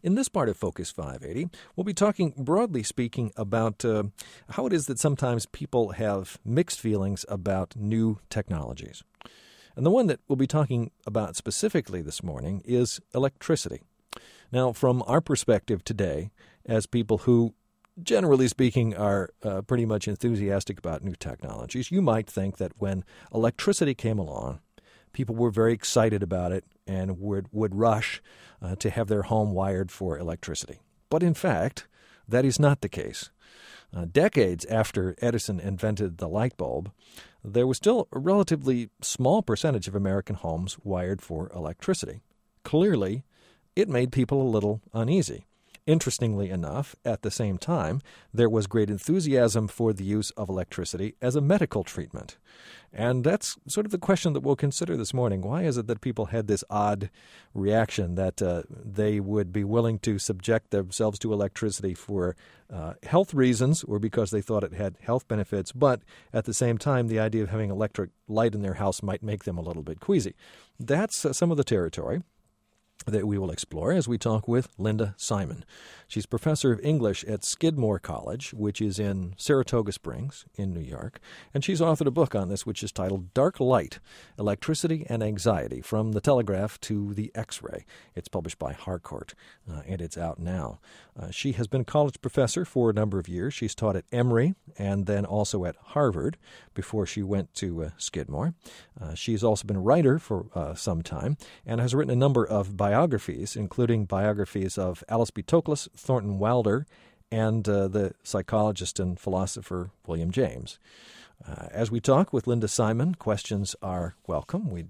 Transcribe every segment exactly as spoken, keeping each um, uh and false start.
In this part of Focus five eighty, we'll be talking, broadly speaking, about uh, how it is that sometimes people have mixed feelings about new technologies. And the one that we'll be talking about specifically this morning is electricity. Now, from our perspective today, as people who, generally speaking, are uh, pretty much enthusiastic about new technologies, you might think that when electricity came along, people were very excited about it and would, would rush uh, to have their home wired for electricity. But in fact, that is not the case. Uh, decades after Edison invented the light bulb, there was still a relatively small percentage of American homes wired for electricity. Clearly, it made people a little uneasy. Interestingly enough, at the same time, there was great enthusiasm for the use of electricity as a medical treatment. And that's sort of the question that we'll consider this morning. Why is it that people had this odd reaction that uh, they would be willing to subject themselves to electricity for uh, health reasons or because they thought it had health benefits, but at the same time, the idea of having electric light in their house might make them a little bit queasy? That's uh, some of the territory that we will explore as we talk with Linda Simon. She's professor of English at Skidmore College, which is in Saratoga Springs in New York, and she's authored a book on this which is titled Dark Light, Electricity and Anxiety, From the Telegraph to the X-Ray. It's published by Harcourt, uh, and it's out now. Uh, she has been a college professor for a number of years. She's taught at Emory and then also at Harvard before she went to uh, Skidmore. Uh, she's also been a writer for uh, some time and has written a number of biographies, including biographies of Alice B. Toklas, Thornton Wilder, and uh, the psychologist and philosopher William James. Uh, as we talk with Linda Simon, questions are welcome. We'd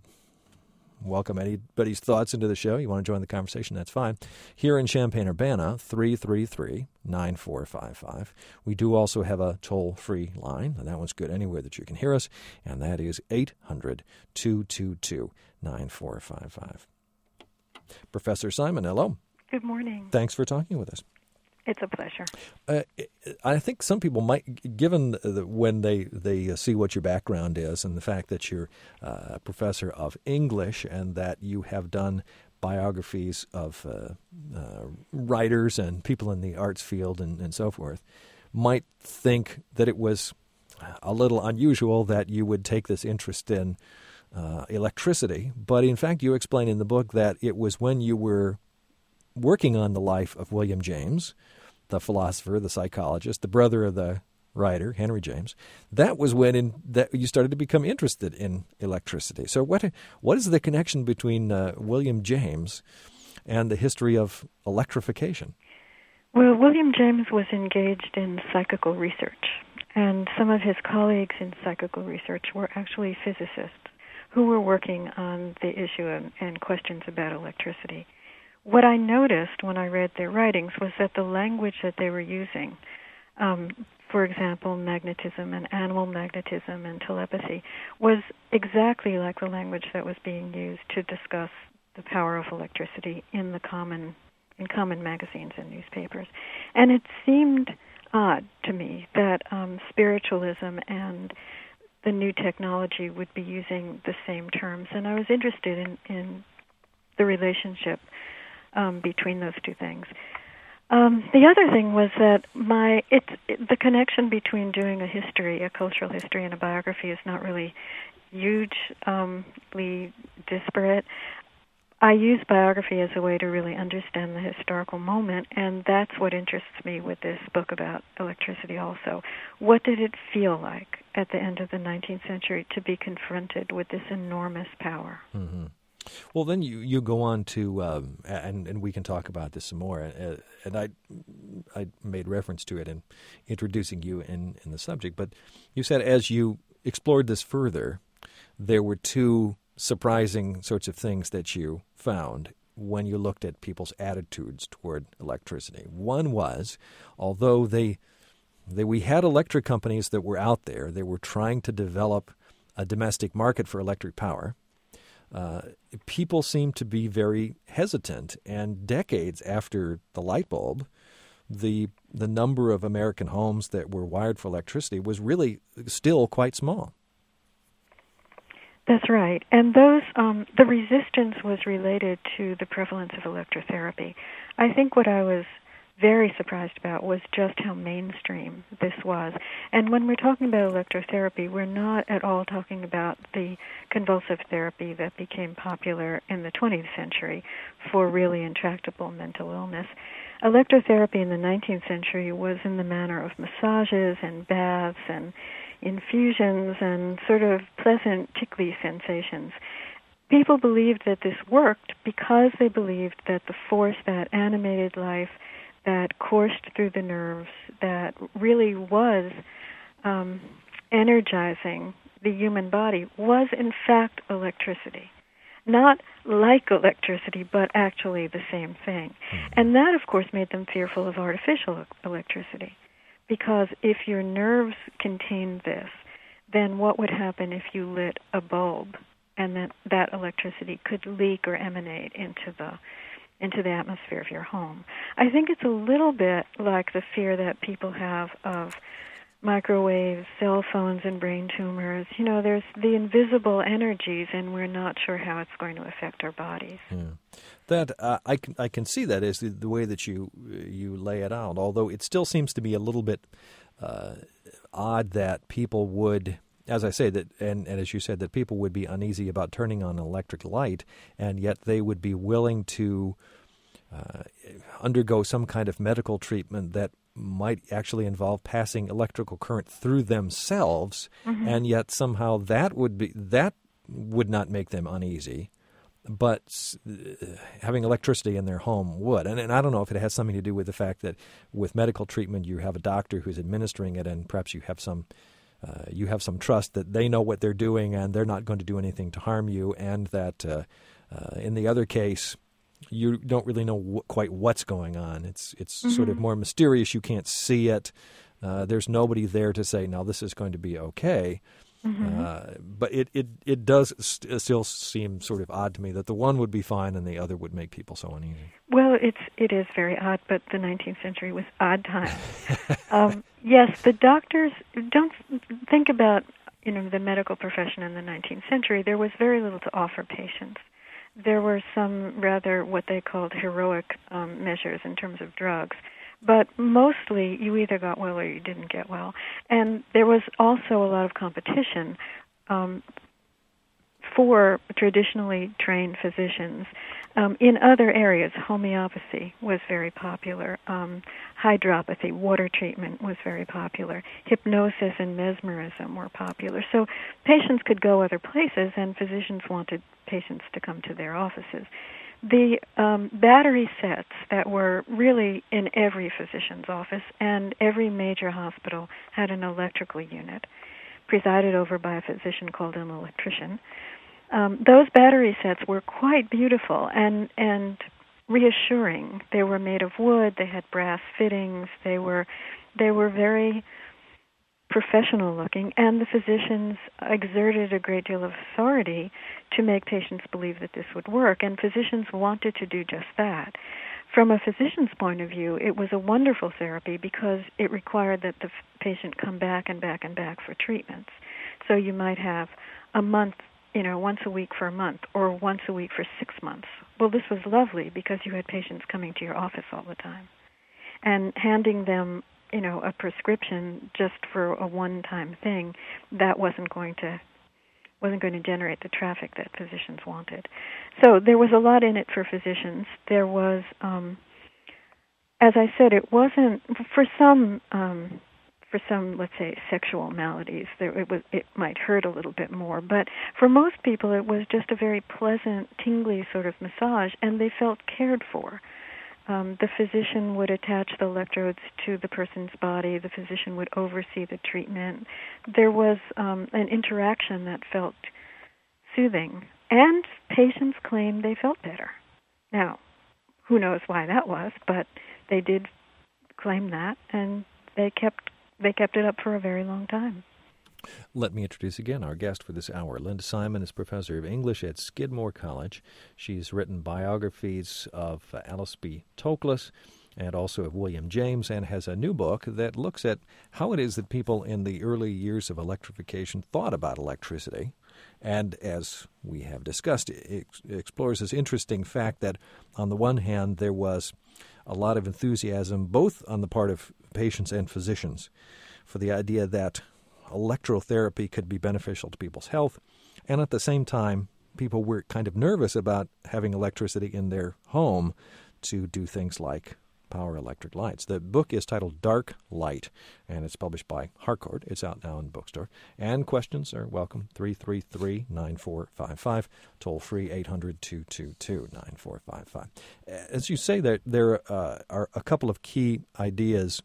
welcome anybody's thoughts into the show. You want to join the conversation, that's fine. Here in Champaign-Urbana, three three three, nine four five five. We do also have a toll-free line, and that one's good anywhere that you can hear us, and that is eight hundred, two two two, nine four five five. Professor Simon, hello. Good morning. Thanks for talking with us. It's a pleasure. Uh, I think some people might, given the, when they, they see what your background is and the fact that you're uh, a professor of English and that you have done biographies of uh, uh, writers and people in the arts field and, and so forth, might think that it was a little unusual that you would take this interest in uh, electricity. But in fact, you explain in the book that it was when you were working on the life of William James, the philosopher, the psychologist, the brother of the writer, Henry James, that was when in, that you started to become interested in electricity. So what what is the connection between uh, William James and the history of electrification? Well, William James was engaged in psychical research, and some of his colleagues in psychical research were actually physicists who were working on the issue and, and questions about electricity. What I noticed when I read their writings was that the language that they were using, um, for example, magnetism and animal magnetism and telepathy, was exactly like the language that was being used to discuss the power of electricity in the common in common magazines and newspapers. And it seemed odd to me that um, spiritualism and the new technology would be using the same terms, and I was interested in, in the relationship Um, between those two things. Um, the other thing was that my it's it, the connection between doing a history, a cultural history, and a biography is not really hugely disparate. I use biography as a way to really understand the historical moment, and that's what interests me with this book about electricity also. What did it feel like at the end of the nineteenth century to be confronted with this enormous power? Mm-hmm. Well, then you, you go on to, um, and, and we can talk about this some more, uh, and I I made reference to it in introducing you in, in the subject, but you said as you explored this further, there were two surprising sorts of things that you found when you looked at people's attitudes toward electricity. One was, although they, they we had electric companies that were out there, they were trying to develop a domestic market for electric power, Uh, people seem to be very hesitant, and decades after the light bulb, the the number of American homes that were wired for electricity was really still quite small. That's right. And those, um, the resistance was related to the prevalence of electrotherapy. I think what I was very surprised about was just how mainstream this was. And when we're talking about electrotherapy, we're not at all talking about the convulsive therapy that became popular in the twentieth century for really intractable mental illness. Electrotherapy in the nineteenth century was in the manner of massages and baths and infusions and sort of pleasant, tickly sensations. People believed that this worked because they believed that the force that animated life, that coursed through the nerves, that really was um, energizing the human body, was in fact electricity. Not like electricity, but actually the same thing. And that, of course, made them fearful of artificial electricity. Because if your nerves contained this, then what would happen if you lit a bulb and that, that electricity could leak or emanate into the into the atmosphere of your home? I think it's a little bit like the fear that people have of microwaves, cell phones, and brain tumors. You know, there's the invisible energies, and we're not sure how it's going to affect our bodies. Yeah. That uh, I can I can see that as the, the way that you you lay it out. Although it still seems to be a little bit uh, odd that people would, as I say, that and, and as you said, that people would be uneasy about turning on an electric light, and yet they would be willing to uh, undergo some kind of medical treatment that might actually involve passing electrical current through themselves, mm-hmm. and yet somehow that would be that would not make them uneasy, but having electricity in their home would. And, and I don't know if it has something to do with the fact that with medical treatment you have a doctor who's administering it, and perhaps you have some uh, you have some trust that they know what they're doing and they're not going to do anything to harm you, and that uh, uh, in the other case you don't really know wh- quite what's going on. It's it's mm-hmm. sort of more mysterious. You can't see it. Uh, there's nobody there to say, "No, this is going to be okay." Mm-hmm. Uh, but it, it, it does st- still seem sort of odd to me that the one would be fine and the other would make people so uneasy. Well, it's it is very odd, but the nineteenth century was odd times. um, yes, the doctors don't think about you know the medical profession in the nineteenth century. There was very little to offer patients. There were some rather what they called heroic um, measures in terms of drugs. But mostly you either got well or you didn't get well. And there was also a lot of competition um, for traditionally trained physicians. Um, in other areas, homeopathy was very popular. Um, hydropathy, water treatment, was very popular. Hypnosis and mesmerism were popular. So patients could go other places, and physicians wanted patients to come to their offices. The um, battery sets that were really in every physician's office, and every major hospital had an electrical unit presided over by a physician called an electrician. Um, those battery sets were quite beautiful and, and reassuring. They were made of wood, they had brass fittings, they were they were very professional looking, and the physicians exerted a great deal of authority to make patients believe that this would work, and physicians wanted to do just that. From a physician's point of view, it was a wonderful therapy because it required that the f- patient come back and back and back for treatments. So you might have a month, you know, once a week for a month, or once a week for six months. Well, this was lovely because you had patients coming to your office all the time. And handing them you know, a prescription just for a one-time thing, that wasn't going to wasn't going to generate the traffic that physicians wanted. So there was a lot in it for physicians. There was, um, as I said, it wasn't for some um, for some, let's say, sexual maladies. There, it was it might hurt a little bit more, but for most people, it was just a very pleasant, tingly sort of massage, and they felt cared for. Um, the physician would attach the electrodes to the person's body. The physician would oversee the treatment. There was um, an interaction that felt soothing, and patients claimed they felt better. Now, who knows why that was, but they did claim that, and they kept they kept it up for a very long time. Let me introduce again our guest for this hour. Linda Simon is professor of English at Skidmore College. She's written biographies of uh, Alice B. Toklas and also of William James, and has a new book that looks at how it is that people in the early years of electrification thought about electricity. And as we have discussed, it explores this interesting fact that on the one hand, there was a lot of enthusiasm, both on the part of patients and physicians, for the idea that electrotherapy could be beneficial to people's health. And at the same time, people were kind of nervous about having electricity in their home to do things like power electric lights. The book is titled Dark Light, and it's published by Harcourt. It's out now in the bookstore. And questions are welcome, three three three, nine four five five, toll free eight hundred, two two two, nine four five five. As you say, there, there uh, are a couple of key ideas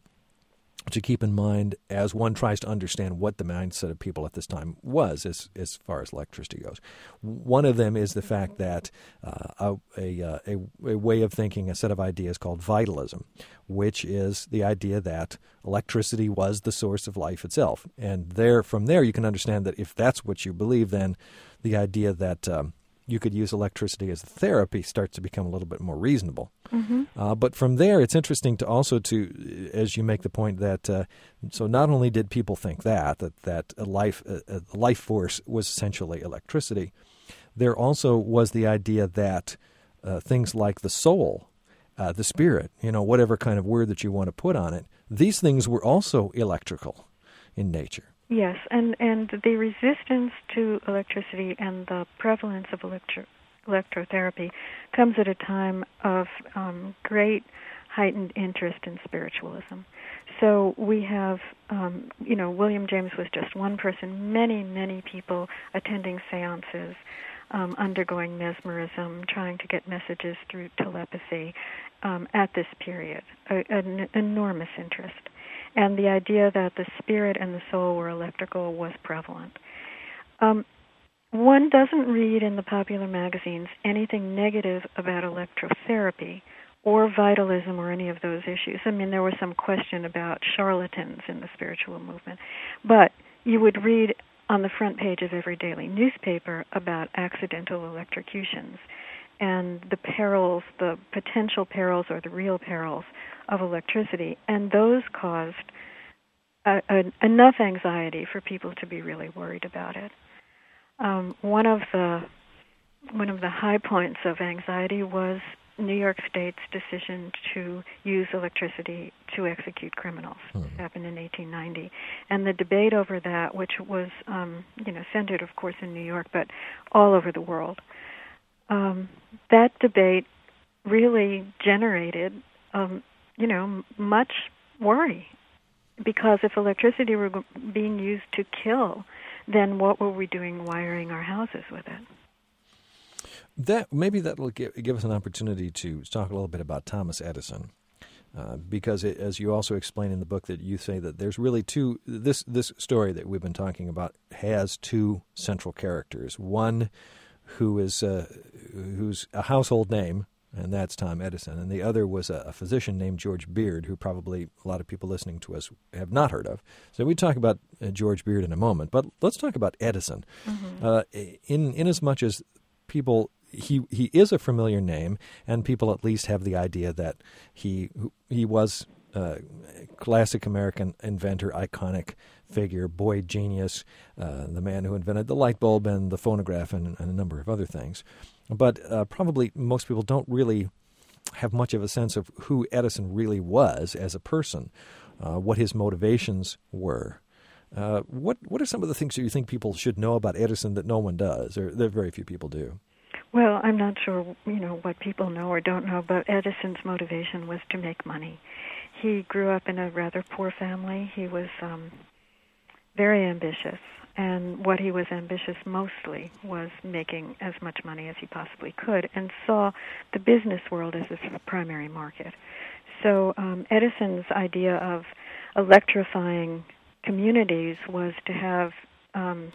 to keep in mind as one tries to understand what the mindset of people at this time was as as far as electricity goes. One of them is the fact that uh, a, a, a, a way of thinking, a set of ideas called vitalism, which is the idea that electricity was the source of life itself. And there, from there, you can understand that if that's what you believe, then the idea that um, you could use electricity as a therapy starts to become a little bit more reasonable. Mm-hmm. Uh, but from there, it's interesting to also to, as you make the point that, uh, so not only did people think that, that, that a life, a, a life force was essentially electricity, there also was the idea that uh, things like the soul, uh, the spirit, you know, whatever kind of word that you want to put on it, these things were also electrical in nature. Yes, and, and the resistance to electricity and the prevalence of electro, electrotherapy comes at a time of um, great heightened interest in spiritualism. So we have, um, you know, William James was just one person, many, many people attending seances, um, undergoing mesmerism, trying to get messages through telepathy um, at this period, a, an enormous interest. And the idea that the spirit and the soul were electrical was prevalent. Um, one doesn't read in the popular magazines anything negative about electrotherapy or vitalism or any of those issues. I mean, there was some question about charlatans in the spiritual movement. But you would read on the front page of every daily newspaper about accidental electrocutions and the perils, the potential perils or the real perils of electricity, and those caused a, a, enough anxiety for people to be really worried about it. Um, one of the one of the high points of anxiety was New York State's decision to use electricity to execute criminals. Mm-hmm. It happened in eighteen ninety, and the debate over that, which was um, you know centered, of course, in New York, but all over the world. Um, that debate really generated, um, you know, much worry, because if electricity were being used to kill, then what were we doing wiring our houses with it? That maybe that will give, give us an opportunity to talk a little bit about Thomas Edison, uh, because it, as you also explain in the book, that you say that there's really two. This this story that we've been talking about has two central characters. One who is uh, who's a household name, and that's Tom Edison, and the other was a, a physician named George Beard, who probably a lot of people listening to us have not heard of. So we talk about uh, George Beard in a moment, but let's talk about Edison. Mm-hmm. Uh, in in as much as people, he he is a familiar name, and people at least have the idea that he he was a classic American inventor, iconic figure, boy genius, uh, the man who invented the light bulb and the phonograph and, and a number of other things. But uh, probably most people don't really have much of a sense of who Edison really was as a person, uh, what his motivations were. Uh, what what are some of the things that you think people should know about Edison that no one does, or that very few people do? Well, I'm not sure, you know, what people know or don't know, but Edison's motivation was to make money. He grew up in a rather poor family. He was um, very ambitious, and what he was ambitious mostly was making as much money as he possibly could, and saw the business world as his primary market. So um, Edison's idea of electrifying communities was to have um,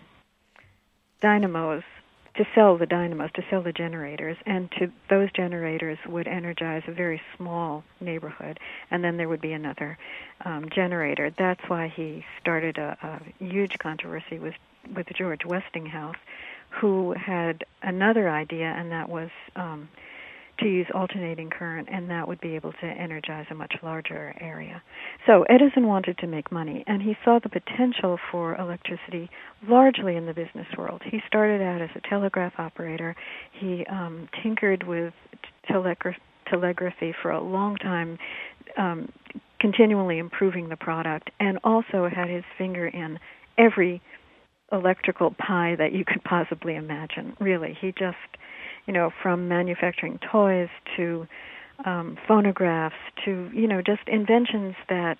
dynamos, to sell the dynamos, to sell the generators, and to those generators would energize a very small neighborhood, and then there would be another um, generator. That's why he started a, a huge controversy with, with George Westinghouse, who had another idea, and that was um, to use alternating current, and that would be able to energize a much larger area. So Edison wanted to make money, and he saw the potential for electricity largely in the business world. He started out as a telegraph operator. He um, tinkered with telegraphy telegraphy for a long time, um, continually improving the product, and also had his finger in every electrical pie that you could possibly imagine. Really, he just, you know, from manufacturing toys to um, phonographs to, you know, just inventions that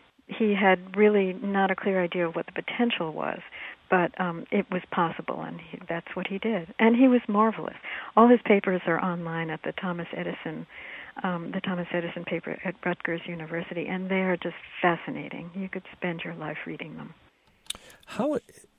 he had really not a clear idea of what the potential was, but um, it was possible, and he, that's what he did. And he was marvelous. All his papers are online at the Thomas Edison, um, the Thomas Edison paper at Rutgers University, and they are just fascinating. You could spend your life reading them. How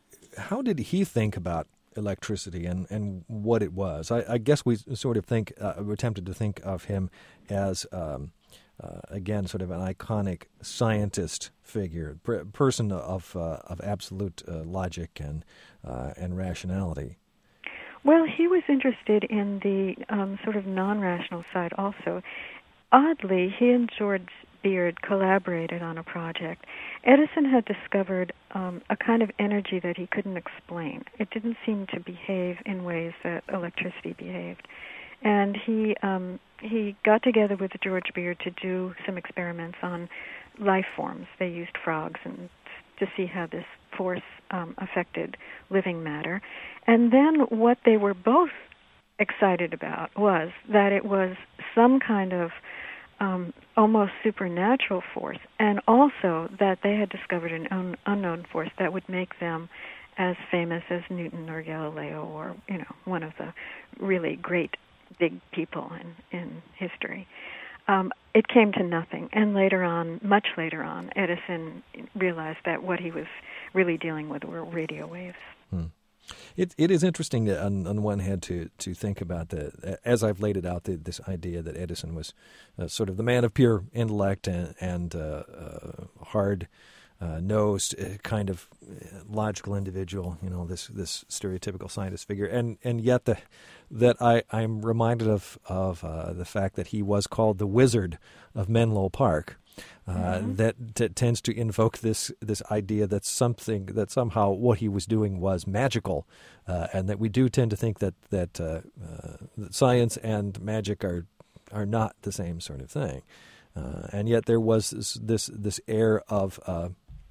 how did he think about electricity and, and what it was? I, I guess we sort of think, uh, we're tempted to think of him as um, Uh, again, sort of an iconic scientist figure, per- person of uh, of absolute uh, logic and uh, and rationality. Well, he was interested in the um, sort of non-rational side also. Oddly, he and George Beard collaborated on a project. Edison had discovered um, a kind of energy that he couldn't explain. It didn't seem to behave in ways that electricity behaved. And he um, he got together with George Beard to do some experiments on life forms. They used frogs and to see how this force um, affected living matter. And then what they were both excited about was that it was some kind of um, almost supernatural force, and also that they had discovered an un- unknown force that would make them as famous as Newton or Galileo or, you know, one of the really great big people in, in history. Um, it came to nothing. And later on, much later on, Edison realized that what he was really dealing with were radio waves. Hmm. It it is interesting to, on, on one hand to to think about the, as I've laid it out, the, this idea that Edison was uh, sort of the man of pure intellect and, and uh, uh, hard Uh, nosed, uh, kind of logical individual, you know, this this stereotypical scientist figure, and and yet the that I I'm reminded of of uh, the fact that he was called the Wizard of Menlo Park. Uh, mm-hmm. That t- tends to invoke this this idea that something that somehow what he was doing was magical, uh, and that we do tend to think that that, uh, uh, that science and magic are are not the same sort of thing, uh, and yet there was this this, this air of uh,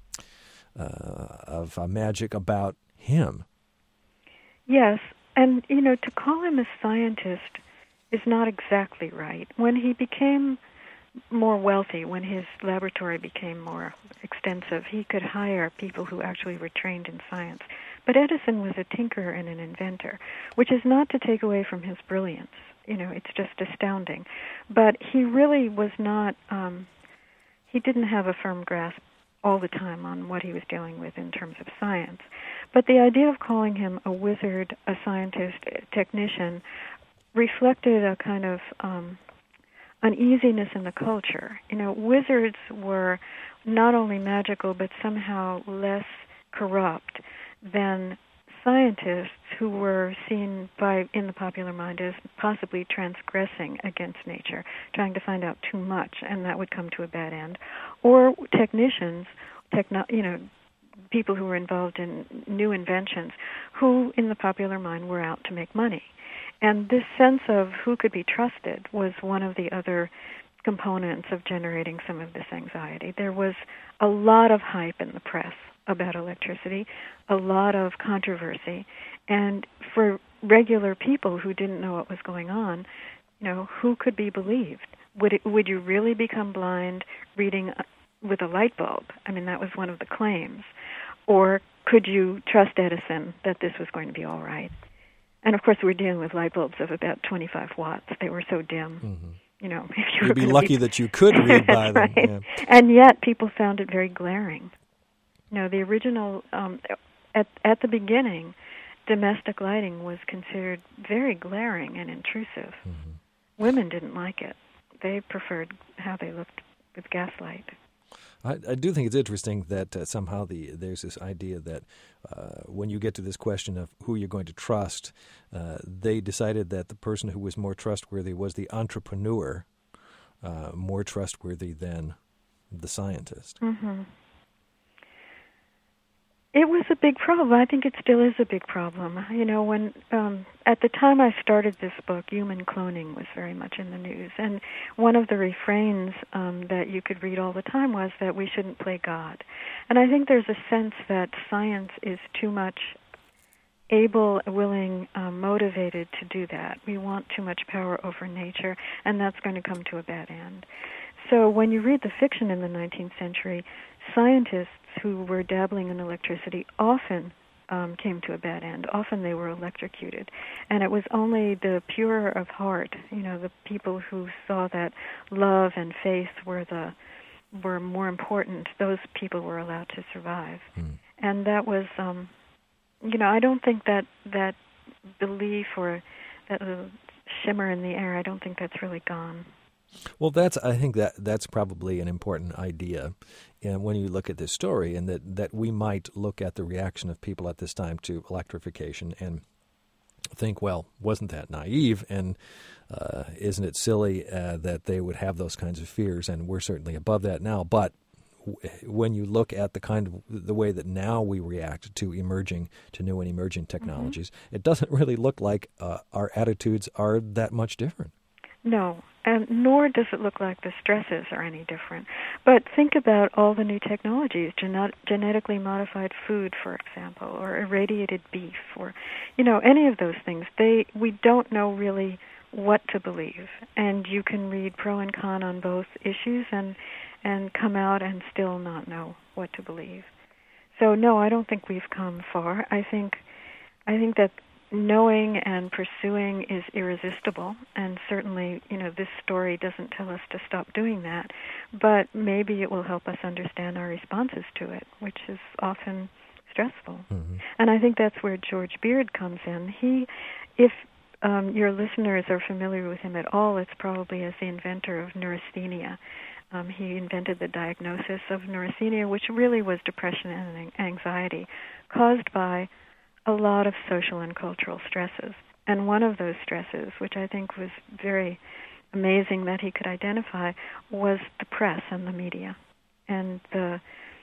Uh, of uh, magic about him. Yes, and, you know, to call him a scientist is not exactly right. When he became more wealthy, when his laboratory became more extensive, he could hire people who actually were trained in science. But Edison was a tinkerer and an inventor, which is not to take away from his brilliance. You know, it's just astounding. But he really was not, um, he didn't have a firm grasp all the time on what he was dealing with in terms of science. But the idea of calling him a wizard, a scientist, a technician, reflected a kind of um, uneasiness in the culture. You know, wizards were not only magical, but somehow less corrupt than scientists who were seen by in the popular mind as possibly transgressing against nature, trying to find out too much, and that would come to a bad end. Or technicians, techno, you know, people who were involved in new inventions, who in the popular mind were out to make money. And this sense of who could be trusted was one of the other components of generating some of this anxiety. There was a lot of hype in the press about electricity, a lot of controversy, and for regular people who didn't know what was going on, you know, who could be believed? Would it, would you really become blind reading with a light bulb? I mean, that was one of the claims. Or could you trust Edison that this was going to be all right? And of course, we're dealing with light bulbs of about twenty-five watts. They were so dim. Mm-hmm. You know, if you You'd were be lucky be... that you could read by them. Right. Yeah. And yet, people found it very glaring. You know, the original, um, at at the beginning, domestic lighting was considered very glaring and intrusive. Mm-hmm. Women didn't like it. They preferred how they looked with gaslight. I, I do think it's interesting that uh, somehow the there's this idea that uh, when you get to this question of who you're going to trust, uh, they decided that the person who was more trustworthy was the entrepreneur, uh, more trustworthy than the scientist. Mm-hmm. It was a big problem. I think it still is a big problem. You know, when um, at the time I started this book, human cloning was very much in the news, and one of the refrains um, that you could read all the time was that we shouldn't play God. And I think there's a sense that science is too much able, willing, um, motivated to do that. We want too much power over nature, and that's going to come to a bad end. So when you read the fiction in the nineteenth century, scientists who were dabbling in electricity often um, came to a bad end. Often they were electrocuted. And it was only the pure of heart, you know, the people who saw that love and faith were the were more important, those people were allowed to survive. Mm. And that was, um, you know, I don't think that that belief or that little shimmer in the air, I don't think that's really gone. Well, that's I think that that's probably an important idea, and when you look at this story, and that, that we might look at the reaction of people at this time to electrification and think, well, wasn't that naive, and uh, isn't it silly uh, that they would have those kinds of fears? And we're certainly above that now. But w- when you look at the kind of the way that now we react to emerging, to new and emerging technologies, mm-hmm. it doesn't really look like uh, our attitudes are that much different. No, and nor does it look like the stresses are any different. But think about all the new technologies, genet- genetically modified food, for example, or irradiated beef, or, you know, any of those things. They we don't know really what to believe, and you can read pro and con on both issues and and come out and still not know what to believe. So no, I don't think we've come far. I think I think that knowing and pursuing is irresistible, and certainly, you know, this story doesn't tell us to stop doing that, but maybe it will help us understand our responses to it, which is often stressful. Mm-hmm. And I think that's where George Beard comes in. He, if um, your listeners are familiar with him at all, it's probably as the inventor of neurasthenia. Um, he invented the diagnosis of neurasthenia, which really was depression and anxiety caused by a lot of social and cultural stresses. And one of those stresses, which I think was very amazing that he could identify, was the press and the media. And the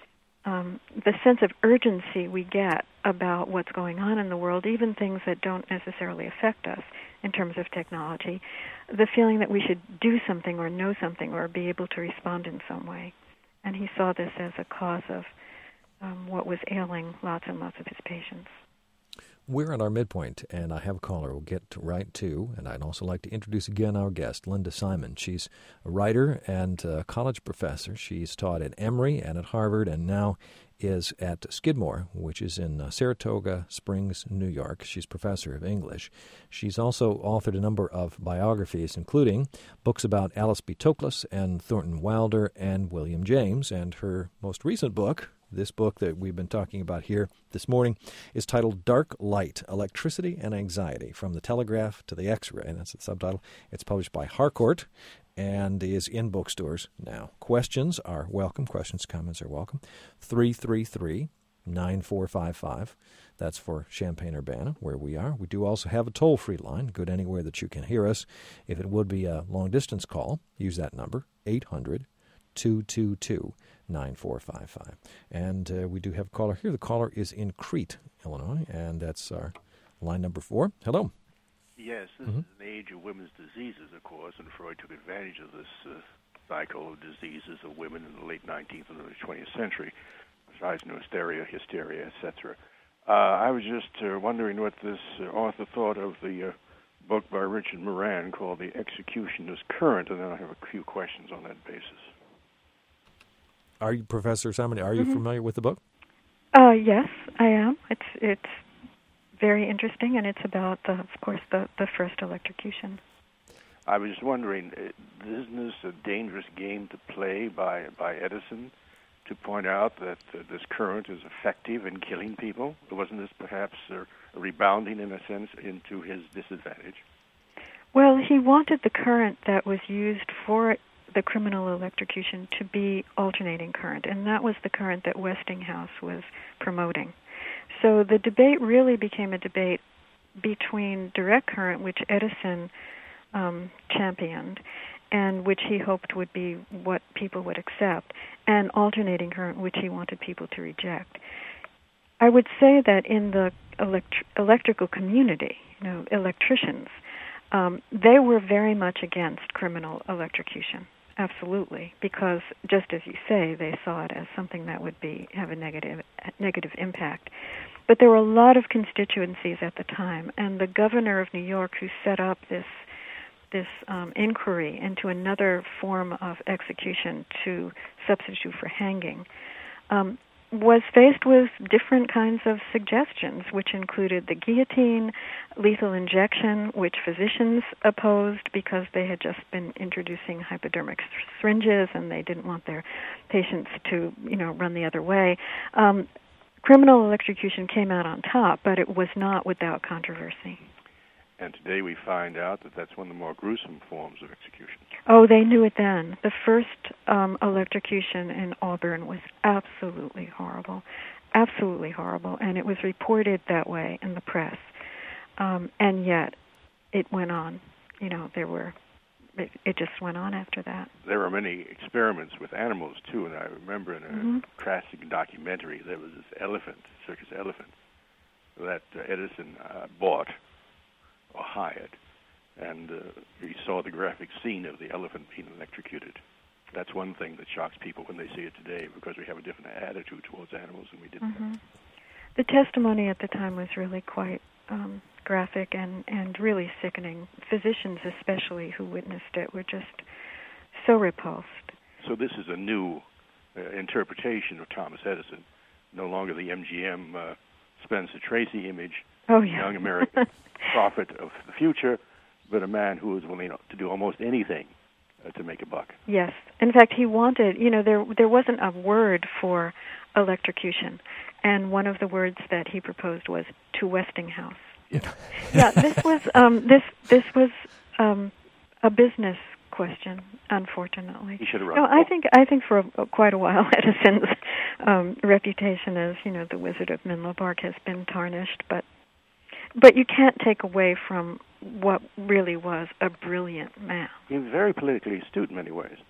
um, the sense of urgency we get about what's going on in the world, even things that don't necessarily affect us in terms of technology, the feeling that we should do something or know something or be able to respond in some way. And he saw this as a cause of um, what was ailing lots and lots of his patients. We're at our midpoint, and I have a caller we'll get right to, and I'd also like to introduce again our guest, Linda Simon. She's a writer and a college professor. She's taught at Emory and at Harvard, and now is at Skidmore, which is in uh, Saratoga Springs, New York. She's professor of English. She's also authored a number of biographies, including books about Alice B. Toklas and Thornton Wilder and William James, and her most recent book, this book that we've been talking about here this morning, is titled Dark Light, Electricity and Anxiety, From the Telegraph to the X-Ray. And that's the subtitle. It's published by Harcourt and is in bookstores now. Questions are welcome. Questions, comments are welcome. three three three, nine four five five. That's for Champaign-Urbana, where we are. We do also have a toll-free line, good anywhere that you can hear us. If it would be a long-distance call, use that number, eight hundred, two two two, nine four five five. And uh, we do have a caller here. The caller is in Crete, Illinois, and that's our line number four. Hello. Yes, this mm-hmm. is an age of women's diseases, of course, and Freud took advantage of this uh, cycle of diseases of women in the late nineteenth and early twentieth century, besides hysteria, hysteria, et cetera. Uh, I was just uh, wondering what this uh, author thought of the uh, book by Richard Moran called The Execution is Current, and then I have a few questions on that basis. Are you, Professor Simon, are you mm-hmm. familiar with the book? Uh, yes, I am. It's it's very interesting, and it's about, the, of course, the, the first electrocution. I was just wondering, isn't this a dangerous game to play by, by Edison to point out that uh, this current is effective in killing people? Wasn't this perhaps uh, rebounding, in a sense, into his disadvantage? Well, he wanted the current that was used for the criminal electrocution to be alternating current, and that was the current that Westinghouse was promoting. So the debate really became a debate between direct current, which Edison um, championed, and which he hoped would be what people would accept, and alternating current, which he wanted people to reject. I would say that in the elect- electrical community, you know, electricians, um, they were very much against criminal electrocution, absolutely, because just as you say, they saw it as something that would be have a negative negative impact. But there were a lot of constituencies at the time, and the governor of New York, who set up this this um, inquiry into another form of execution to substitute for hanging, um, was faced with different kinds of suggestions, which included the guillotine, lethal injection, which physicians opposed because they had just been introducing hypodermic syringes and they didn't want their patients to, you know, run the other way. Um, criminal electrocution came out on top, but it was not without controversy. And today we find out that that's one of the more gruesome forms of execution. Oh, they knew it then. The first um, electrocution in Auburn was absolutely horrible, absolutely horrible, and it was reported that way in the press. Um, and yet, it went on. You know, there were, it, it just went on after that. There were many experiments with animals, too, and I remember in a mm-hmm. classic documentary, there was this elephant, circus elephant, that uh, Edison uh, bought or hired, and uh, he saw the graphic scene of the elephant being electrocuted. That's one thing that shocks people when they see it today, because we have a different attitude towards animals than we did mm-hmm. then. The testimony at the time was really quite um, graphic and, and really sickening. Physicians especially who witnessed it were just so repulsed. So this is a new uh, interpretation of Thomas Edison, no longer the M G M uh, Spencer Tracy image, oh, yeah. young American prophet of the future, but a man who was willing to do almost anything uh, to make a buck. Yes. In fact, he wanted, you know, there there wasn't a word for electrocution, and one of the words that he proposed was to Westinghouse. Yeah, yeah this was um, this this was um, a business question, unfortunately. He should have run. No, I think I think for a, quite a while Edison's um, reputation as, you know, the Wizard of Menlo Park has been tarnished, but but you can't take away from what really was a brilliant man. He was very politically astute in many ways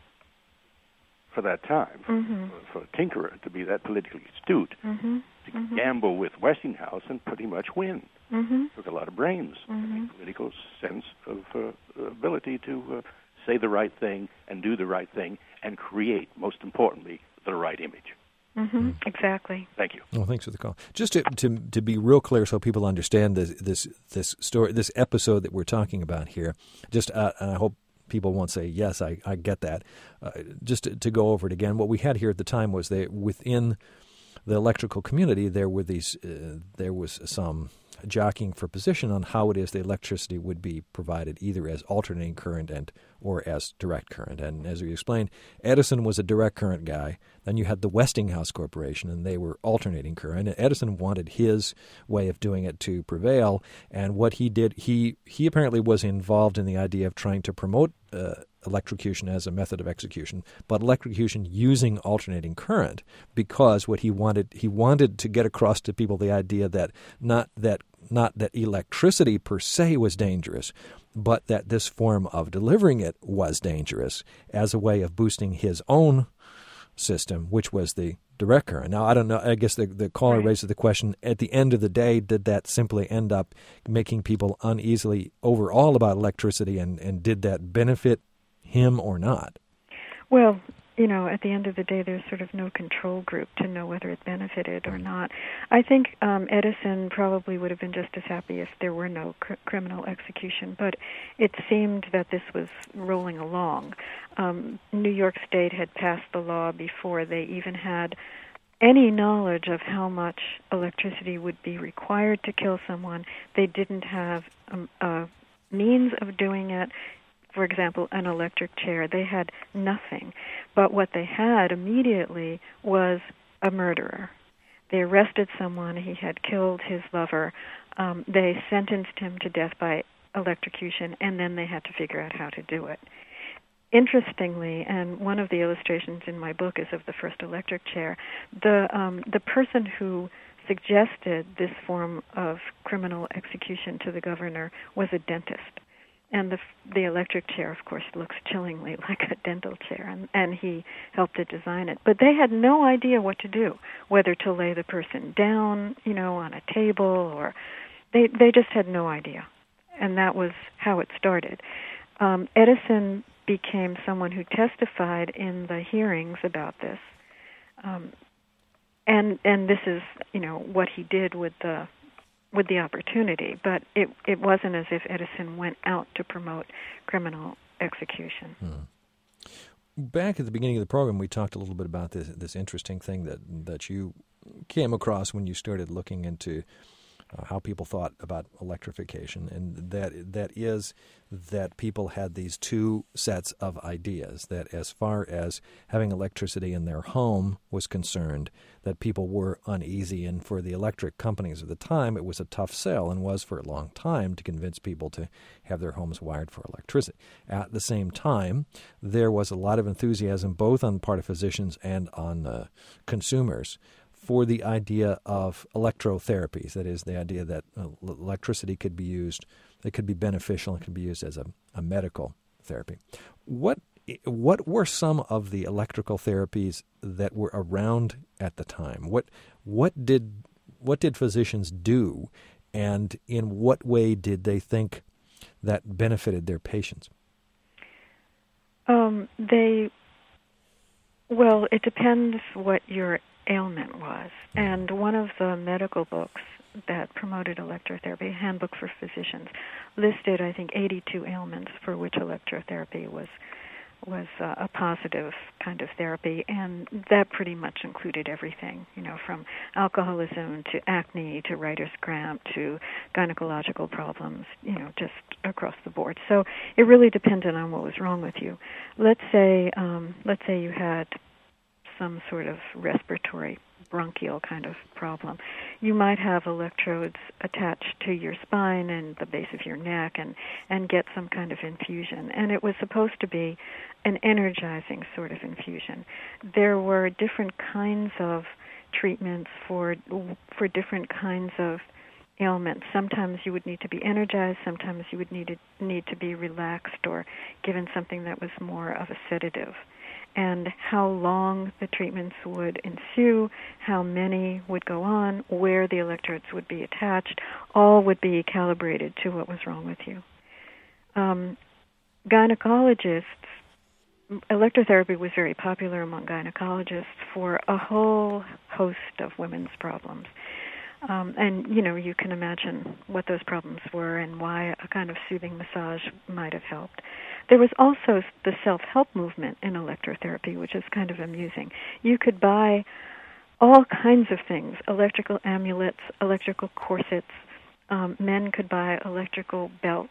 for that time. Mm-hmm. For, for a tinkerer to be that politically astute, mm-hmm. to mm-hmm. gamble with Westinghouse and pretty much win. Mm-hmm. Took a lot of brains, mm-hmm. a political sense of uh, ability to uh, say the right thing and do the right thing and create, most importantly, the right image. Mm-hmm. Exactly. Thank you. Well, thanks for the call. Just to, to to be real clear, so people understand this this this story, this episode that we're talking about here. Just uh, and I hope people won't say yes, I, I get that. Uh, just to, to go over it again, what we had here at the time was that within the electrical community, there were these uh, there was some jockeying for position on how it is the electricity would be provided, either as alternating current and or as direct current. And as we explained, Edison was a direct current guy. Then you had the Westinghouse Corporation, and they were alternating current. And Edison wanted his way of doing it to prevail. And what he did, he he apparently was involved in the idea of trying to promote uh, electrocution as a method of execution, but electrocution using alternating current, because what he wanted he wanted to get across to people the idea that not that not that electricity per se was dangerous, but that this form of delivering it was dangerous as a way of boosting his own system, which was the direct current. Now, I don't know, I guess the, the caller right. raises the question, at the end of the day, did that simply end up making people uneasily overall about electricity, and, and did that benefit him or not? Well, you know, at the end of the day, there's sort of no control group to know whether it benefited or not. I think um, Edison probably would have been just as happy if there were no cr- criminal execution, but it seemed that this was rolling along. Um, New York State had passed the law before they even had any knowledge of how much electricity would be required to kill someone. They didn't have um, a means of doing it. For example, an electric chair. They had nothing. But what they had immediately was a murderer. They arrested someone. He had killed his lover. Um, they sentenced him to death by electrocution, and then they had to figure out how to do it. interestingly, and one of the illustrations in my book is of the first electric chair, the um, the person who suggested this form of criminal execution to the governor was a dentist. And the the electric chair, of course, looks chillingly like a dental chair, and, and he helped to design it. But they had no idea what to do, whether to lay the person down, you know, on a table, or they they just had no idea. And that was how it started. Um, Edison became someone who testified in the hearings about this, um, and and this is, you know, what he did with the with the opportunity, but it it wasn't as if Edison went out to promote criminal execution. Hmm. Back at the beginning of the program, we talked a little bit about this this interesting thing that that you came across when you started looking into uh, how people thought about electrification, and that that is that people had these two sets of ideas, that as far as having electricity in their home was concerned, that people were uneasy, and for the electric companies of the time, it was a tough sell, and was for a long time, to convince people to have their homes wired for electricity. At the same time, there was a lot of enthusiasm both on the part of physicians and on uh, consumers for the idea of electrotherapies, that is, the idea that uh, electricity could be used, it could be beneficial, it could be used as a, a medical therapy. What what were some of the electrical therapies that were around at the time? What what did what did physicians do, and in what way did they think that benefited their patients? Um, they well, it depends what your ailment was. And one of the medical books that promoted electrotherapy, Handbook for Physicians, listed, I think, eighty-two ailments for which electrotherapy was was uh, a positive kind of therapy, and that pretty much included everything, you know, from alcoholism to acne to writer's cramp to gynecological problems, you know, just across the board. So it really depended on what was wrong with you. Let's say, um, let's say you had some sort of respiratory bronchial kind of problem. You might have electrodes attached to your spine and the base of your neck and, and get some kind of infusion. And it was supposed to be an energizing sort of infusion. There were different kinds of treatments for for different kinds of ailments. Sometimes you would need to be energized, sometimes you would need to, need to be relaxed or given something that was more of a sedative. And how long the treatments would ensue, how many would go on, where the electrodes would be attached, all would be calibrated to what was wrong with you. Um, gynecologists, electrotherapy was very popular among gynecologists for a whole host of women's problems. Um, and, you know, you can imagine what those problems were and why a kind of soothing massage might have helped. There was also the self-help movement in electrotherapy, which is kind of amusing. You could buy all kinds of things, electrical amulets, electrical corsets. Um, men could buy electrical belts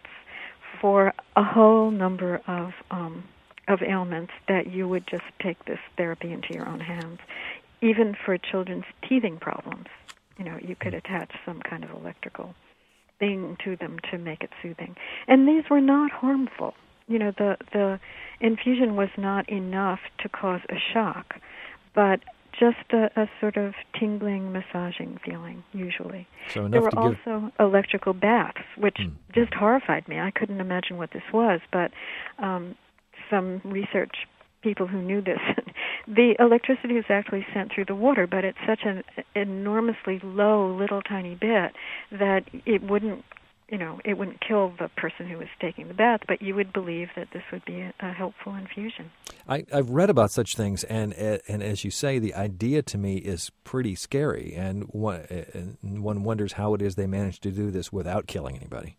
for a whole number of um, of ailments that you would just take this therapy into your own hands. Even for children's teething problems, you know, you could attach some kind of electrical thing to them to make it soothing. And these were not harmful. You know, the, the infusion was not enough to cause a shock, but just a, a sort of tingling, massaging feeling, usually. So enough there were to also give... electrical baths, which hmm. just horrified me. I couldn't imagine what this was, but um, some research people who knew this, the electricity is actually sent through the water, but it's such an enormously low, little tiny bit that it wouldn't, you know, it wouldn't kill the person who was taking the bath, but you would believe that this would be a, a helpful infusion. I, I've read about such things, and and as you say, the idea to me is pretty scary, and one, and one wonders how it is they managed to do this without killing anybody.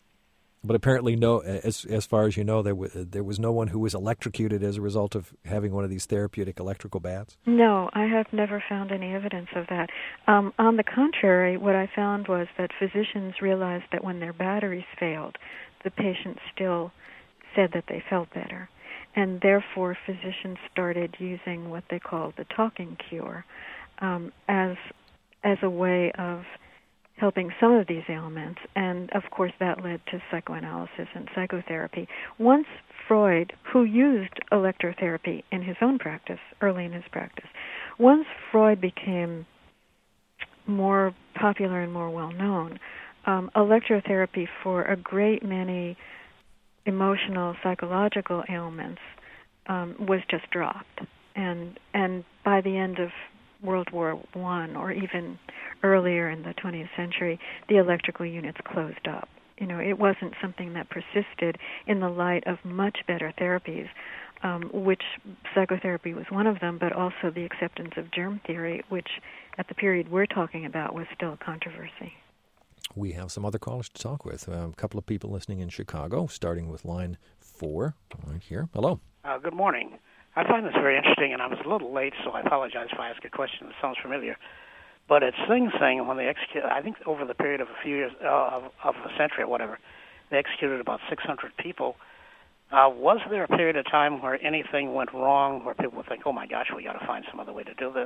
But apparently, no. As as far as you know, there was there was no one who was electrocuted as a result of having one of these therapeutic electrical baths. No, I have never found any evidence of that. Um, on the contrary, what I found was that physicians realized that when their batteries failed, the patients still said that they felt better, and therefore physicians started using what they call the talking cure um, as as a way of helping some of these ailments, and of course that led to psychoanalysis and psychotherapy. Once Freud, who used electrotherapy in his own practice, early in his practice. Once Freud became more popular and more well-known, um, electrotherapy for a great many emotional, psychological ailments um, was just dropped. And and by the end of World War One, or even earlier in the twentieth century, the electrical units closed up. You know, it wasn't something that persisted in the light of much better therapies, um, which psychotherapy was one of them, but also the acceptance of germ theory, which at the period we're talking about was still a controversy. We have some other callers to talk with. Uh, a couple of people listening in Chicago, starting with line four right here. Hello. Uh, good morning. I find this very interesting, and I was a little late, so I apologize if I ask a question that sounds familiar. But at Sing Sing, when they executed, I think over the period of a few years, uh, of, of a century or whatever, they executed about six hundred people. Uh, was there a period of time where anything went wrong, where people would think, oh my gosh, we got to find some other way to do this?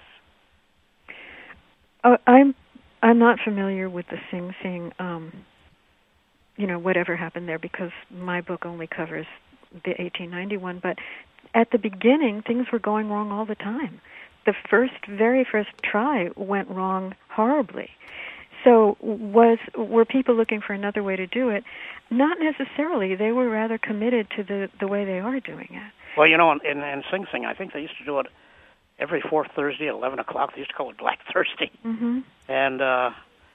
Uh, I'm I'm not familiar with the Sing Sing, um, you know, whatever happened there, because my book only covers the eighteen ninety-one, but at the beginning, things were going wrong all the time. The first, very first try went wrong horribly. So was were people looking for another way to do it? Not necessarily. They were rather committed to the, the way they are doing it. Well, you know, in, in Sing Sing, I think they used to do it every fourth Thursday at eleven o'clock. They used to call it Black Thursday. Mm-hmm. And uh,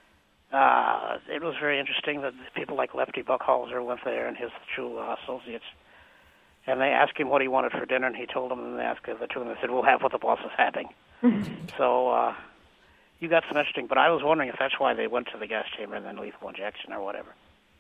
uh, it was very interesting that people like Lefty Buckhalter went there and his two uh, associates. And they asked him what he wanted for dinner, and he told them, and they asked the two, and they said, we'll have what the boss is having. Mm-hmm. So uh, you got some interesting, but I was wondering if that's why they went to the gas chamber and then lethal injection or whatever.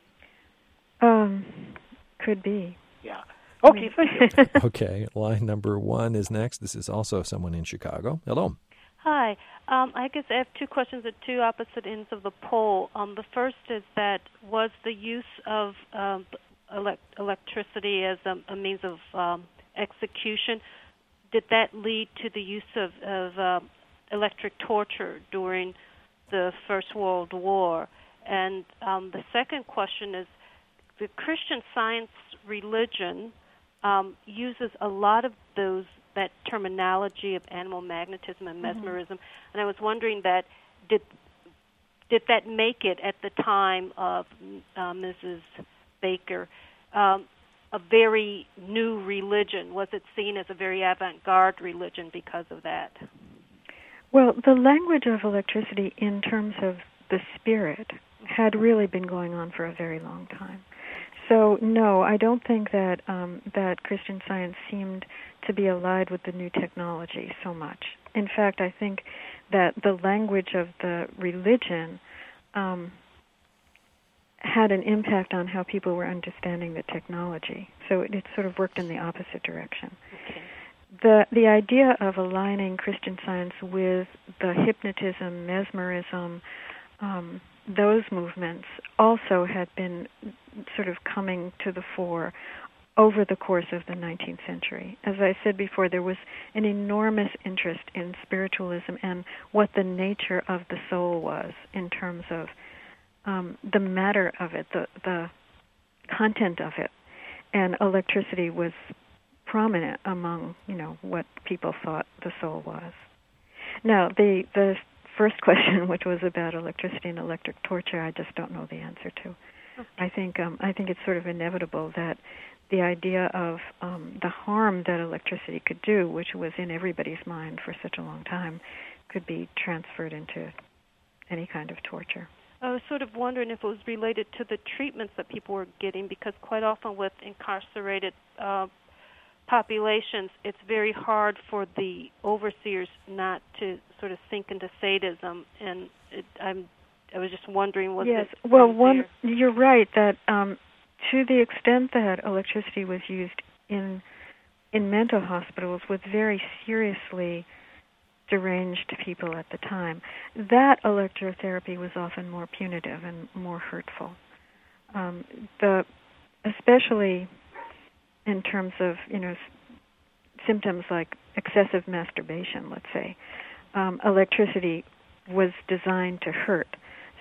Um, could be. Yeah. Okay, thank you. Okay, line number one is next. This is also someone in Chicago. Hello. Hi. Um, I guess I have two questions at two opposite ends of the pole. Um, the first is that was the use of um, elect- electricity as a, a means of um, execution, did that lead to the use of, of uh, electric torture during the First World War? And um, the second question is, the Christian Science religion um, uses a lot of those that terminology of animal magnetism and mesmerism, mm-hmm. and I was wondering that did did that make it at the time of uh, Missus Baker um, a very new religion? Was it seen as a very avant-garde religion because of that? Well, the language of electricity in terms of the spirit had really been going on for a very long time. So, no, I don't think that um, that Christian Science seemed to be allied with the new technology so much. In fact, I think that the language of the religion um, had an impact on how people were understanding the technology. So it, it sort of worked in the opposite direction. Okay. The the idea of aligning Christian Science with the hypnotism, mesmerism, um, those movements also had been sort of coming to the fore over the course of the nineteenth century. As I said before, there was an enormous interest in spiritualism and what the nature of the soul was in terms of um, the matter of it, the, the content of it. And electricity was prominent among, you know, what people thought the soul was. Now, the the first question, which was about electricity and electric torture, I just don't know the answer to. Okay. I think um, I think it's sort of inevitable that the idea of um, the harm that electricity could do, which was in everybody's mind for such a long time, could be transferred into any kind of torture. I was sort of wondering if it was related to the treatments that people were getting, because quite often with incarcerated uh, populations, it's very hard for the overseers not to sort of sink into sadism, and it, I'm, I was just wondering, was yes. it Well, one, there? You're right that um, to the extent that electricity was used in in mental hospitals with very seriously deranged people at the time, that electrotherapy was often more punitive and more hurtful. Um, the especially in terms of, you know, symptoms like excessive masturbation, let's say, um, electricity was designed to hurt.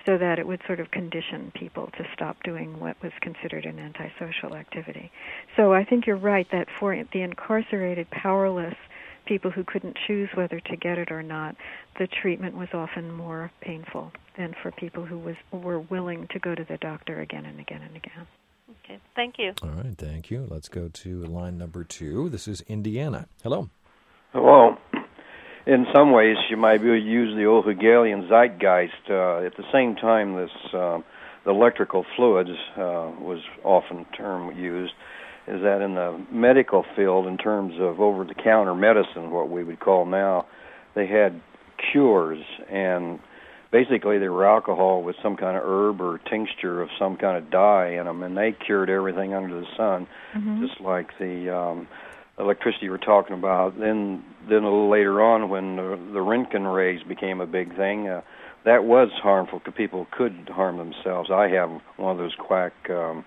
so that it would sort of condition people to stop doing what was considered an antisocial activity. So I think you're right that for the incarcerated, powerless people who couldn't choose whether to get it or not, the treatment was often more painful than for people who was were willing to go to the doctor again and again and again. Okay, thank you. All right, thank you. Let's go to line number two. This is Indiana. Hello. Hello. In some ways, you might be able to use the old Hegelian zeitgeist. Uh, at the same time, this uh, the electrical fluids uh, was often term used, is that in the medical field, in terms of over-the-counter medicine, what we would call now, they had cures, and basically they were alcohol with some kind of herb or tincture of some kind of dye in them, and they cured everything under the sun, mm-hmm. just like the um, electricity you were talking about. Then, then a little later on, when the, the Röntgen rays became a big thing, uh, that was harmful because people could harm themselves. I have one of those quack, um,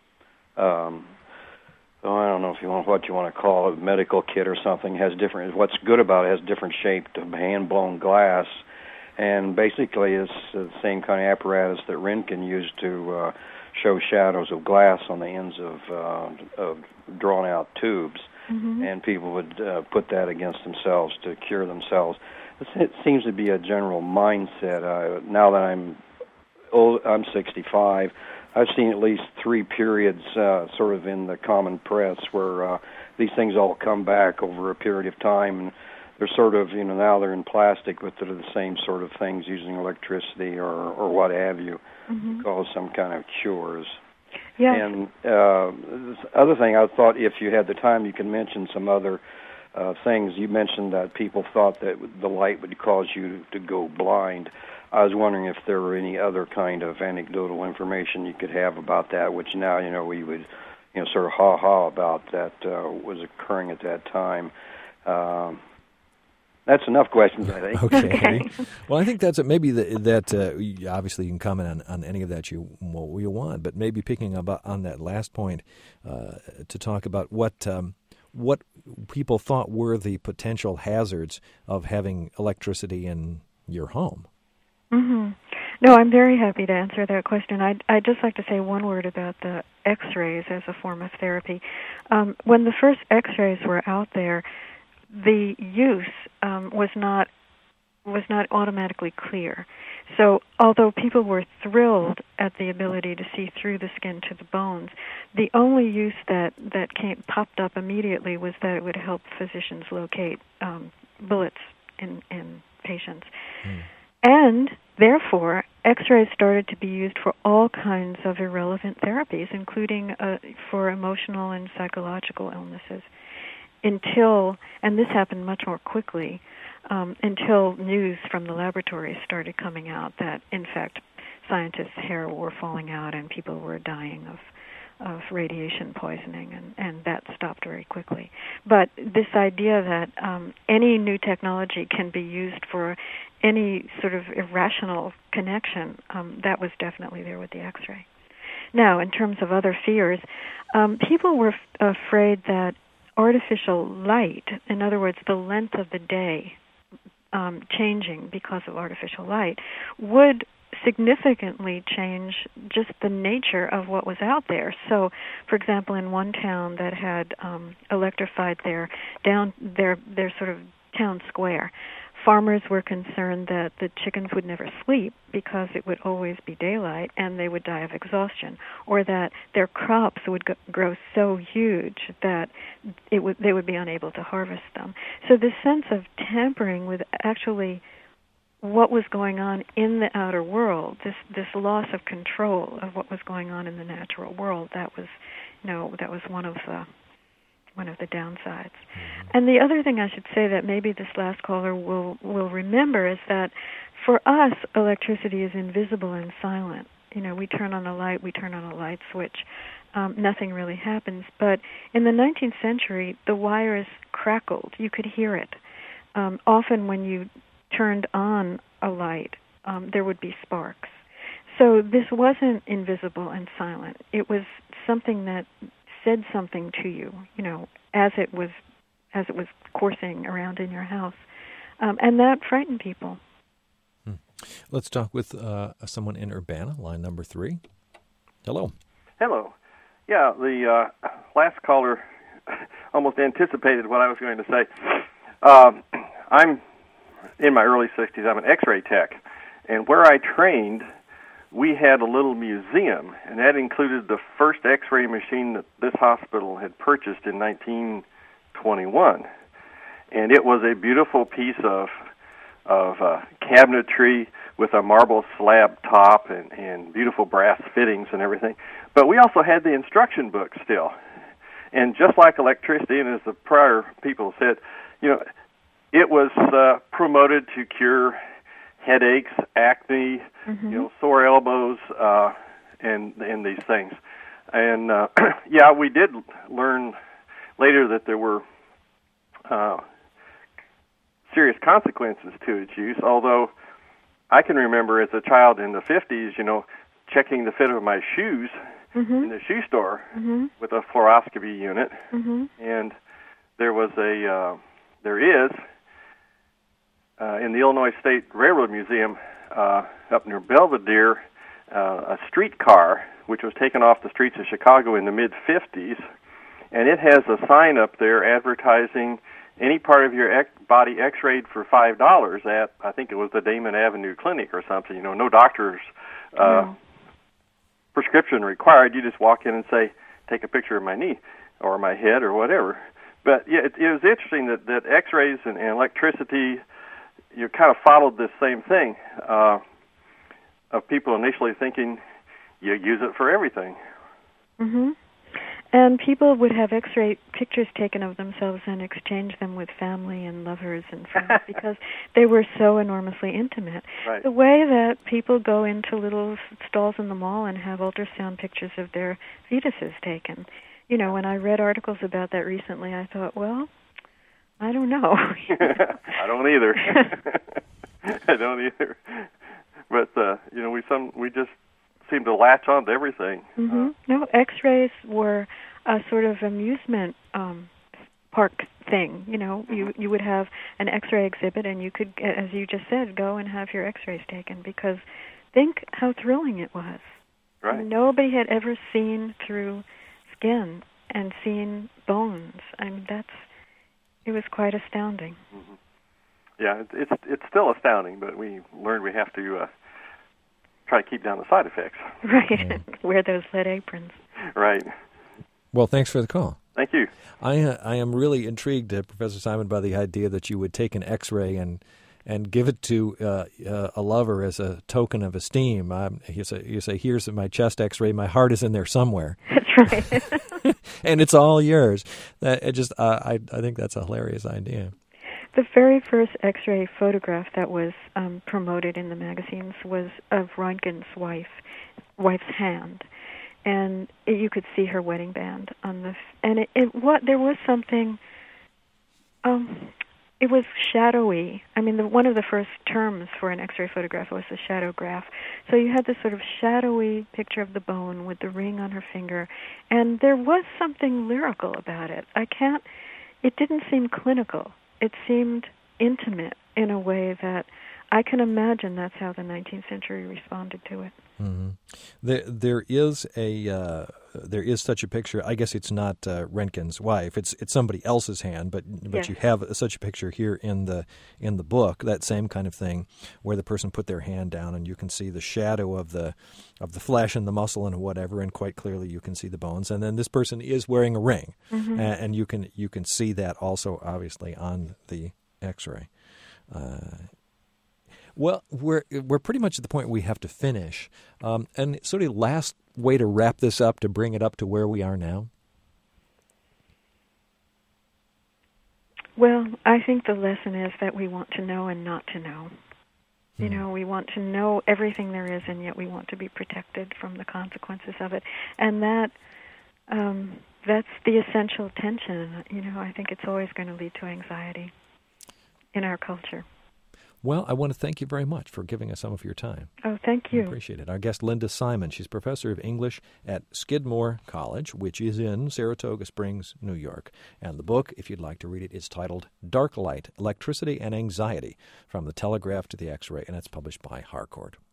um, oh, I don't know if you want what you want to call it, medical kit or something. It has different. What's good about it has different shaped hand-blown glass, and basically it's the same kind of apparatus that Röntgen used to uh, show shadows of glass on the ends of uh, of drawn-out tubes. Mm-hmm. And people would uh, put that against themselves to cure themselves. It seems to be a general mindset. Uh, now that I'm old, I'm sixty-five, I've seen at least three periods uh, sort of in the common press where uh, these things all come back over a period of time. And they're sort of, you know, now they're in plastic, but they're the same sort of things using electricity or, or what have you, mm-hmm. cause some kind of cures. Yeah. And uh, this other thing, I thought if you had the time, you could mention some other uh, things. You mentioned that people thought that the light would cause you to go blind. I was wondering if there were any other kind of anecdotal information you could have about that, which now, you know, we would, you know, sort of ha-ha about that uh, was occurring at that time. Um, That's enough questions, I think. Okay. okay. Well, I think that's it. Maybe the, that uh, obviously you can comment on, on any of that you well, you want, but maybe picking up on that last point uh, to talk about what um, what people thought were the potential hazards of having electricity in your home. Mm-hmm. No, I'm very happy to answer that question. I'd, I'd just like to say one word about the X-rays as a form of therapy. Um, when the first X-rays were out there, the use um, was not was not automatically clear. So although people were thrilled at the ability to see through the skin to the bones, the only use that, that came popped up immediately was that it would help physicians locate um, bullets in, in patients. Mm. And therefore, X-rays started to be used for all kinds of irrelevant therapies, including uh, for emotional and psychological illnesses. Until, and this happened much more quickly, um, until news from the laboratories started coming out that, in fact, scientists' hair were falling out and people were dying of of radiation poisoning, and, and that stopped very quickly. But this idea that um, any new technology can be used for any sort of irrational connection, um, that was definitely there with the X-ray. Now, in terms of other fears, um, people were f- afraid that artificial light, in other words, the length of the day um, changing because of artificial light, would significantly change just the nature of what was out there. So, for example, in one town that had um, electrified their down their their sort of town square, farmers were concerned that the chickens would never sleep because it would always be daylight and they would die of exhaustion, or that their crops would go, grow so huge that it would they would be unable to harvest them. So this sense of tampering with actually what was going on in the outer world, this this loss of control of what was going on in the natural world, that was, you know, that was one of the one of the downsides. Mm-hmm. And the other thing I should say that maybe this last caller will will remember is that for us, electricity is invisible and silent. You know, we turn on a light, we turn on a light switch. Um, nothing really happens. But in the nineteenth century, the wires crackled. You could hear it. Um, often when you turned on a light, um, there would be sparks. So this wasn't invisible and silent. It was something that said something to you, you know, as it was as it was coursing around in your house, um, and that frightened people. Hmm. Let's talk with uh, someone in Urbana, line number three. Hello. Hello. Yeah, the uh, last caller almost anticipated what I was going to say. Um, I'm in my early sixties. I'm an X-ray tech, and where I trained, we had a little museum, and that included the first X-ray machine that this hospital had purchased in nineteen twenty-one, and it was a beautiful piece of of uh, cabinetry with a marble slab top and, and beautiful brass fittings and everything. But we also had the instruction book still. And just like electricity, and as the prior people said, you know, it was uh, promoted to cure headaches, acne, mm-hmm. you know, sore elbows, uh, and and these things. And uh, yeah, we did learn later that there were uh, serious consequences to its use, although I can remember as a child in the fifties, you know, checking the fit of my shoes mm-hmm. in the shoe store mm-hmm. with a fluoroscopy unit, mm-hmm. and there was a, uh, there is, uh, in the Illinois State Railroad Museum uh, up near Belvedere, uh, a streetcar which was taken off the streets of Chicago in the mid-fifties, and it has a sign up there advertising any part of your ex- body X-rayed for five dollars at, I think it was the Damon Avenue Clinic or something. You know, no doctor's uh, no. prescription required. You just walk in and say, take a picture of my knee or my head or whatever. But yeah, it, it was interesting that, that X-rays and, and electricity, you kind of followed this same thing uh, of people initially thinking you use it for everything. Mm-hmm. And people would have X-ray pictures taken of themselves and exchange them with family and lovers and friends because they were so enormously intimate. Right. The way that people go into little stalls in the mall and have ultrasound pictures of their fetuses taken. You know, when I read articles about that recently, I thought, well, I don't know. I don't either. I don't either. But, uh, you know, we some we just seem to latch on to everything. Mm-hmm. Uh, no, X-rays were a sort of amusement um, park thing. You know, mm-hmm. you you would have an X-ray exhibit, and you could, as you just said, go and have your X-rays taken. Because think how thrilling it was. Right. Nobody had ever seen through skin and seen bones. I mean, that's it was quite astounding. Mm-hmm. Yeah, it, it's it's still astounding, but we learned we have to. Uh, try to keep down the side effects. Right. Yeah. Wear those lead aprons. Right. Well, thanks for the call. Thank you. I uh, I am really intrigued, uh, Professor Simon, by the idea that you would take an X-ray and and give it to uh, uh, a lover as a token of esteem. Um, you say, you say, here's my chest X-ray. My heart is in there somewhere. That's right. And it's all yours. That it just uh, I I think that's a hilarious idea. The very first X-ray photograph that was um, promoted in the magazines was of Röntgen's wife, wife's hand, and it, you could see her wedding band on the. F- and it, it what there was something. Um, it was shadowy. I mean, the, one of the first terms for an X-ray photograph was a shadowgraph. So you had this sort of shadowy picture of the bone with the ring on her finger, and there was something lyrical about it. I can't. It didn't seem clinical. It seemed intimate in a way that I can imagine that's how the nineteenth century responded to it. Mm-hmm. There, there is a uh, there is such a picture. I guess it's not uh, Röntgen's wife. It's it's somebody else's hand, but but yes. You have such a picture here in the in the book. That same kind of thing, where the person put their hand down, and you can see the shadow of the of the flesh and the muscle and whatever, and quite clearly you can see the bones. And then this person is wearing a ring, mm-hmm. and, and you can you can see that also obviously on the X-ray. Uh, Well, we're we're pretty much at the point we have to finish. Um, and sort of last way to wrap this up, to bring it up to where we are now? Well, I think the lesson is that we want to know and not to know. Hmm. You know, we want to know everything there is, and yet we want to be protected from the consequences of it. And that um, that's the essential tension. You know, I think it's always going to lead to anxiety in our culture. Well, I want to thank you very much for giving us some of your time. Oh, thank you. I appreciate it. Our guest, Linda Simon. She's professor of English at Skidmore College, which is in Saratoga Springs, New York. And the book, if you'd like to read it, is titled Dark Light, Electricity and Anxiety, From the Telegraph to the X-Ray, and it's published by Harcourt.